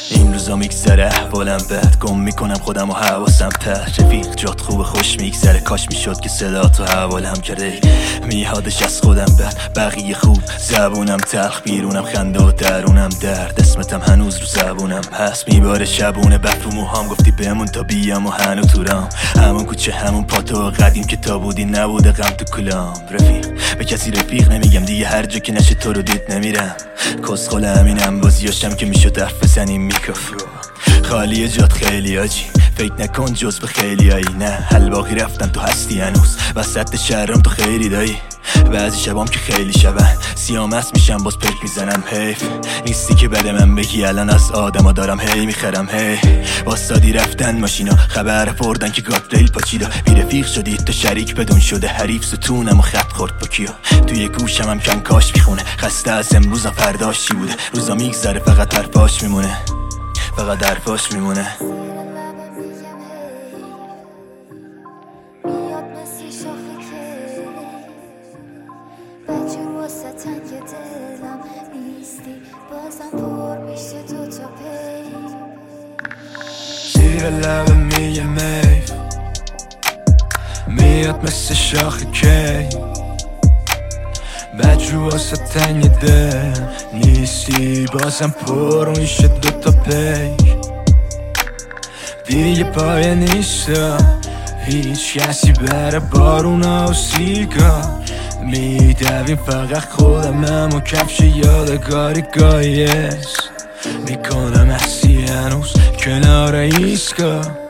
این روزا میگذره احوالم بد، گم میکنم خودم و حواسم پرت. رفیق جات خوب خوش میگذره، کاش میشد که صدا تو حوالم کرده. میهادش از خودم بد، بقیه خوب، زبونم تلخ، بیرونم خنده و درونم درد. اسمتم هنوز رو زبونم هست، میباره شبونه بف رو موهام. گفتی بمون تا بیام و هنو تورام، همون کوچه همون پاتو قدیم که تا بودی نبوده غم تو کلام. رفیق به کسی رفیق نمیگم دیگه، هر جا که نشه تو رو دید نمیرم. کسخل همینم بازیاشم که میشد حرف بزنیم میکروفون خالی جات خیلی آجی، فکر نکن جز به خیلی هایی. نه حل باقی رفتن تو هستی هنوز، وسط شهرم تو خیلی دایی. بعضی شبام که خیلی شبن سیامست میشم باز پک میزنم. حیف نیستی که بده من بگی الان از آدما دارم هی میخرم. هی واسادی رفتن ماشینا، خبر بردن که گات ریل پاچیدا. بی رفیق شدی تو شریک بدون شده حریف ستونم و خط خورد با کیا. توی گوشم هم کنکاش میخونه، خسته از امروزم فرداش چی بوده. روزا میگذره فقط حرفاش میمونه، فقط حرفاش میمونه. تنگ دلم نیستی، بازم پر میشه تو تا پی. زیر لبه میگه میف، میاد مثل شاخ کی. بجو واسه تنگ دل نیستی، بازم پر میشه دو تا پی. دیگه پایه نیستم هیچ کسی بره بارونا و سیگار. میدویم فقط خودمم و کفش یادگاری گایش. میکنم احسی هنوز کنار ایسکا.